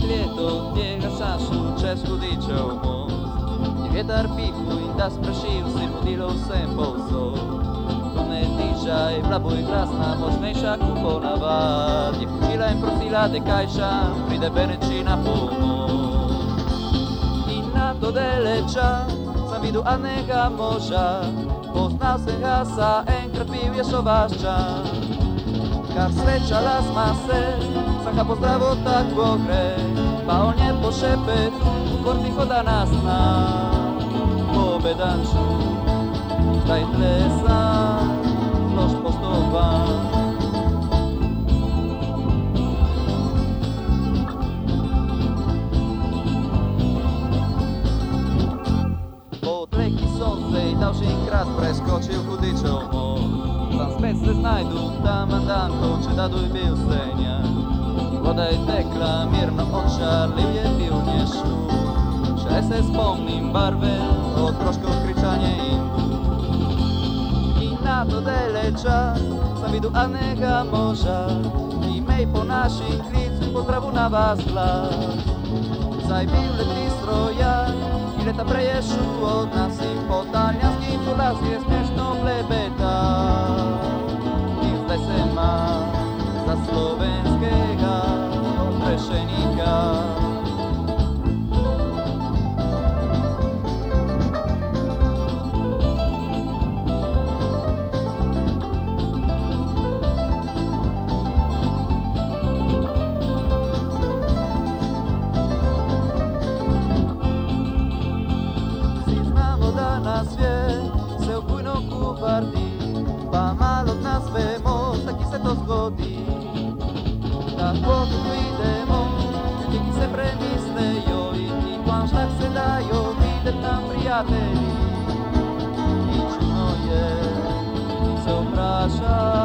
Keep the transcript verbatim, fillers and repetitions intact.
ljeto njega šanšu čez hudičev most. I vjetar pihu in da sprašil si mudilo vsem povsod. Ko ne tiša je bila boj glasna, močnejša kot ponavad. Je počila in prosila, da kajša pride beneči na pomoč. In na to deleča sam videl adnega moža, poznal sem ga sa enkrat pil je šovaščan. Kar srečala sma se, sam ga pozdravil tako gre, pa on je po šepetu skor tiho da nas zna. Pobedanču, zdaj tlesam, zlož postopan. Po tleki sonce i davšinkrat preskočil hudičev most. Tam spet se znajdu, tam mandanko, če daduj bil senjak. Voda je tekla, mirno odšarljiv je bil nje šum. Še se spomnim barve, otroško kričanje in bum. I na to deleča sam videl adnega moža, ki me po naših klicu pozdravu na vas glas. Saj bil letni strojak, i leta preješu od nas i po talijanskih ulas je smešno blebeta. I zdaj se ma za slovenskega odrešenika. Na svijet se obujno kupardi, pa malo od nas vemo, taki se to zgodi. Tako tu idemo, ljudje ki se premislejo i ki klanštak se dajo, videt nam prijatelji. I čudno je, ki se vpraša,